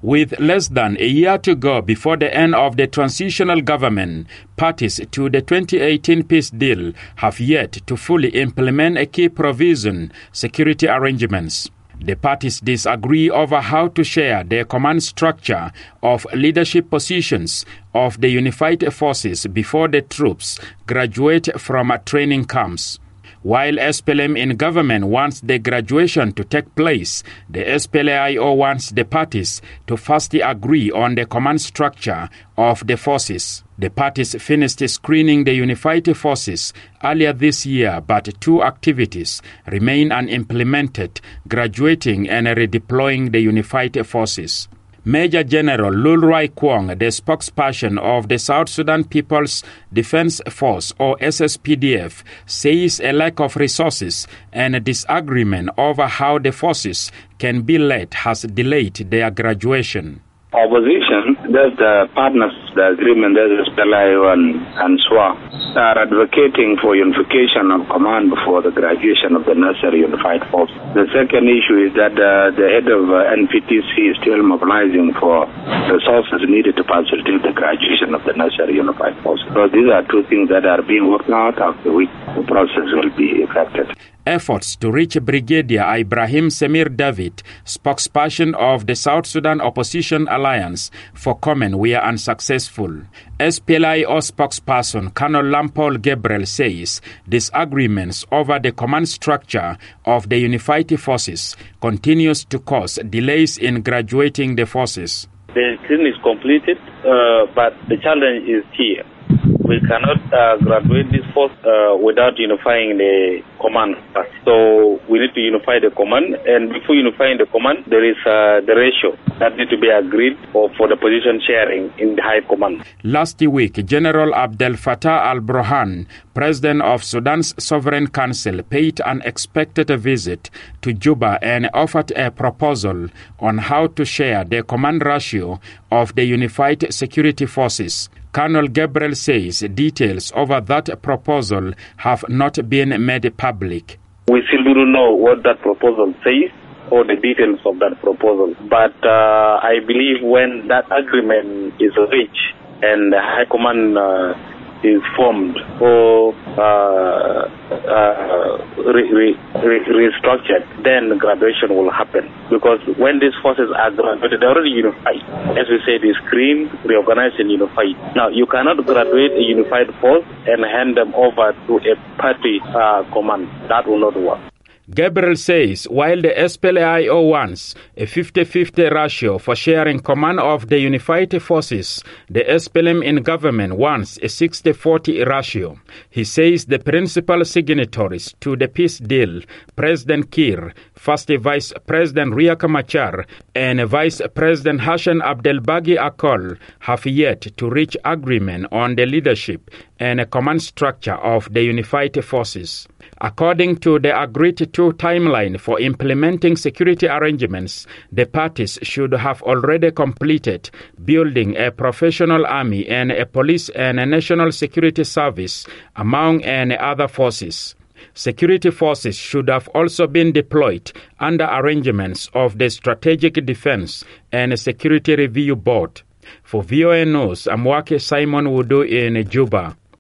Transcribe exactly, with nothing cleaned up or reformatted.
With less than a year to go before the end of the transitional government, parties to the twenty eighteen peace deal have yet to fully implement a key provision, security arrangements. The parties disagree over how to share the command structure of leadership positions of the unified forces before the troops graduate from training camps. While S P L M in government wants the graduation to take place, the S P L A I O wants the parties to first agree on the command structure of the forces. The parties finished screening the unified forces earlier this year, but two activities remain unimplemented, graduating and redeploying the unified forces. Major General Lulroy Kwong, the spokesperson of the South Sudan People's Defense Force, or S S P D F, says a lack of resources and a disagreement over how the forces can be led has delayed their graduation. Opposition, there's the partners, the agreement, there's S P L A I O and, and S W A, are advocating for unification of command before the graduation of the necessary unified force. The second issue is that uh, the head of uh, N P T C is still mobilizing for resources needed to facilitate the graduation of the necessary unified force. So these are two things that are being worked out, after which the process will be effected. Efforts to reach Brigadier Ibrahim Semir David, spokesperson of the South Sudan Opposition Alliance, for comment were unsuccessful. S P L A I O spokesperson Colonel Lampol Gabriel says disagreements over the command structure of the unified forces continues to cause delays in graduating the forces. The screening is completed, uh, but the challenge is here. We cannot uh, graduate this force uh, without unifying the command first. So we need to unify the command, and before unifying the command, there is uh, the ratio that needs to be agreed for, for the position sharing in the high command. Last week, General Abdel Fattah al-Burhan, president of Sudan's Sovereign Council, paid an unexpected visit to Juba and offered a proposal on how to share the command ratio of the unified security forces. Colonel Gabriel says details over that proposal have not been made public. We still do not know what that proposal says or the details of that proposal. But uh, I believe when that agreement is reached and the High Command uh, is formed or uh, uh, re- re- re- restructured, then graduation will happen. Because when these forces are graduated, they're already unified. As we say, they screen, reorganize, and unify. Now, you cannot graduate a unified force and hand them over to a party uh, command. That will not work. Gabriel says while the S P L A I O wants a fifty-fifty ratio for sharing command of the unified forces, the S P L M in government wants a sixty-forty ratio. He says the principal signatories to the peace deal, President Kiir, First Vice President Riek Machar, and Vice President Hassan Abdelbagi Akol, have yet to reach agreement on the leadership and a command structure of the unified forces. According to the agreed-to timeline for implementing security arrangements, the parties should have already completed building a professional army and a police and a national security service, among any other forces. Security forces should have also been deployed under arrangements of the Strategic Defense and Security Review Board. For V O A News, I'm Wake Simon Wudu in Juba.